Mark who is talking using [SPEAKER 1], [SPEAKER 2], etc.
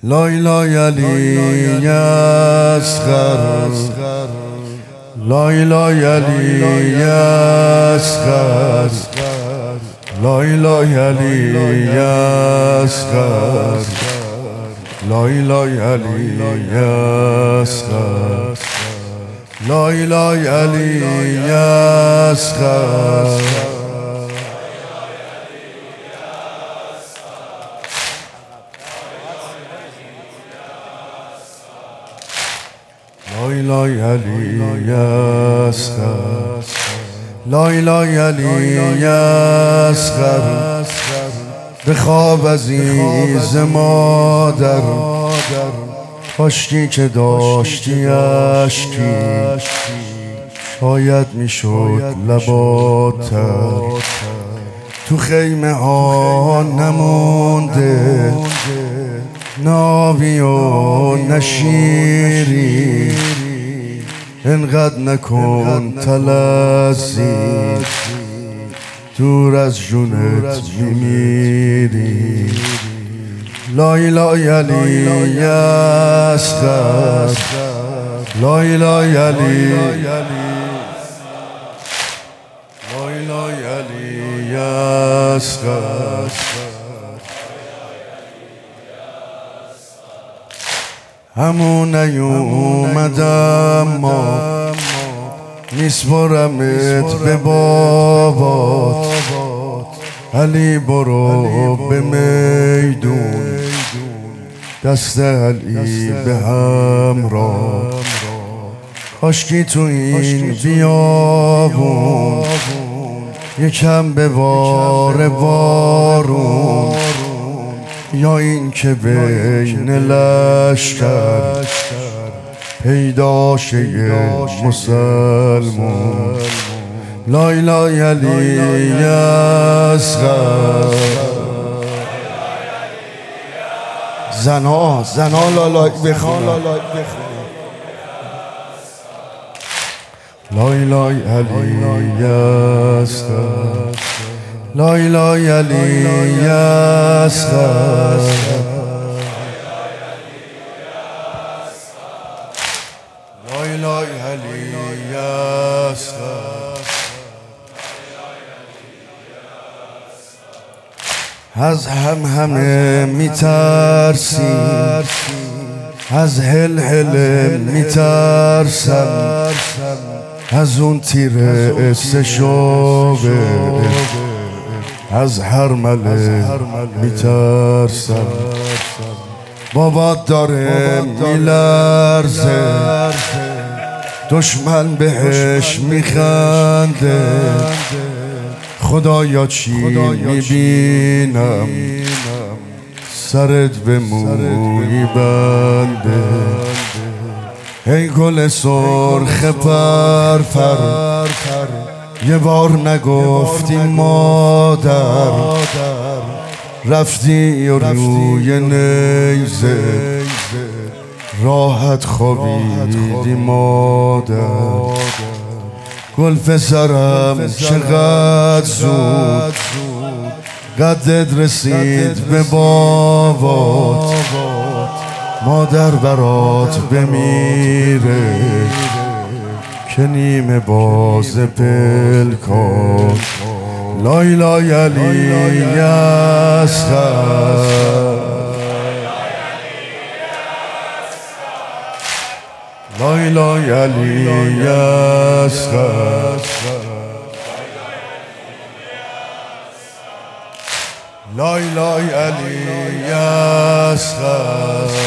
[SPEAKER 1] لای لای علی اصغر، لای لای علی اصغر، لای لای علی اصغر، لای لای علی اصغر، لای لای علی اصغر. لای لای علی اصغر، لای لای علی اصغر، به خواب عزیز مادر، کاشکی که داشتی اشکی، شاید میشد لباتر. تو خیمه ها نمونده ناوی و نشیری، انقدر نکن تلسی، دور از جونت میمیری. لای لای علی اصغر، لای لای علی، لای لای علی اصغر. همون نیومدم ما میسپرمت به بابات، علی برو به میدون، دست علی به همراه. کاشکی تو این بیابون یکم به بار بارون، یا این که بین لشکر پیدا شه مسلمون. لای لای علی اصغر. زنا لالای بخون، لای لای علی اصغر، لای لای علی اصغر، لای لای علی اصغر. از همه میترسی، از هل میترسم، از اون تیر استشابه، از هرمله میترسم. بابا داره میلرزه، دشمن بهش میخنده، خدایا چی میبینم، سرت به موی بنده. ای گل سرخ پرپر، یه بار نگفتی مادر، رفتی و روی نیزه راحت خوابیدی مادر. گل پسرم چقدر زود قدت رسید به بابات، مادر برات بمیره که نیمه باز پلکان. لای لای علی اصغر، لای لای علی اصغر، لای لای علی اصغر.